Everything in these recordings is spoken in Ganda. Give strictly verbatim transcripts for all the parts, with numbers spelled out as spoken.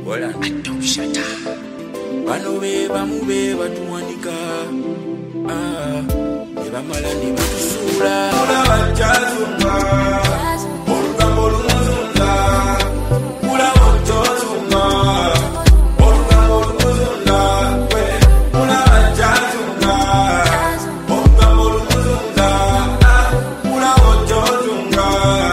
Wala atoshata bano be bamube batuwanika ah ne bamala ne batusula ola bachazunga olugambo lumuzunga kula otozunga olugambo lumuzunga ola bachazunga olugambo lumuzunga kula otozunga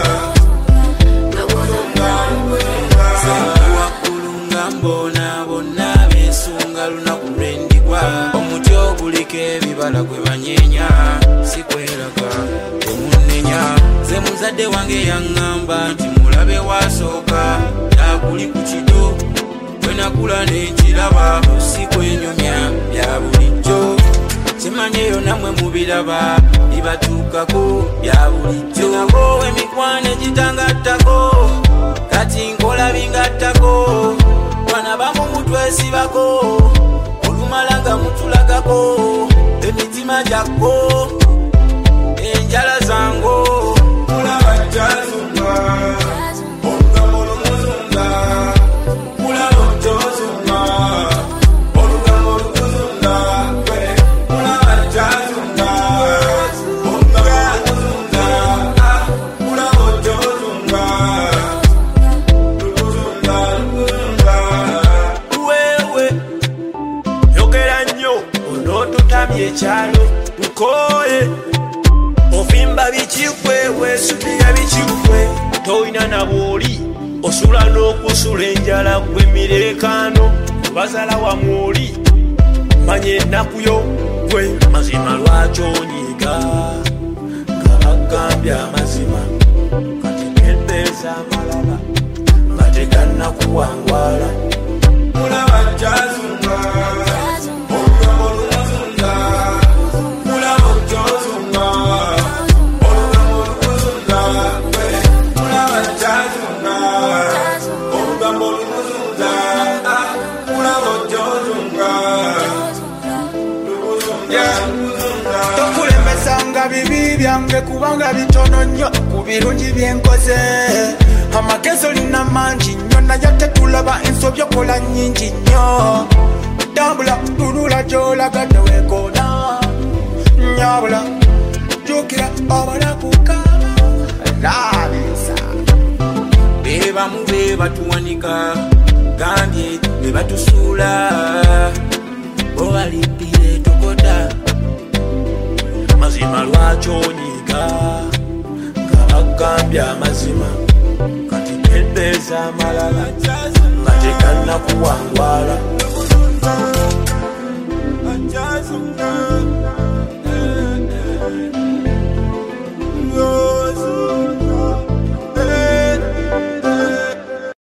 mbona bonna besunga lunaku lwendigwa omuti ogulike ebibala gwe banyenya sikweraga omunenya ze muzadde wange yaŋŋamba nti mulabe wasooka yakuli ku kido bwenakula nenkiraba sikwenyumya bya bulijjo kimanyeyo namwe mubiraba bibatuukako bya bulijjo nago emikwano egitangattako kati nkola bingattako bana bamu mutwesibako olumalanga mutulagako emitima gyakko enjala zango kulaba jazunga olugambo lumuzunga kulaba ojozunga olugambo lumuzunga kulaba jazunga olugambo lumuzunga kulaba ojozunga ekyalo nkoye ovimba bikikwe wesubira bikikwe toyina nabwoli osula n'okusula enjala gwe mireekano bazala wamwoli manye ennaku yo gwe mazima lwaki onyiga nga bagambye amazima kati kendeeza amalala nga tegannakuwangwala mulaba jazunga tokulembesanga bibi byange kubanga bitono nnyo ku birungi byenkoze amakezo lina mangi nnyo naye tetulaba ensobi okola nnyingi nnyo tambula tunula gy'olaga teweekoona nyabula jukira obalakuka labisa be bamu be batuwanika gambye be batusuula bowalipire tokoda mazima lwaki onyiga nga bagambye amazima kati kendeeza amalala nga tegannakuwangwala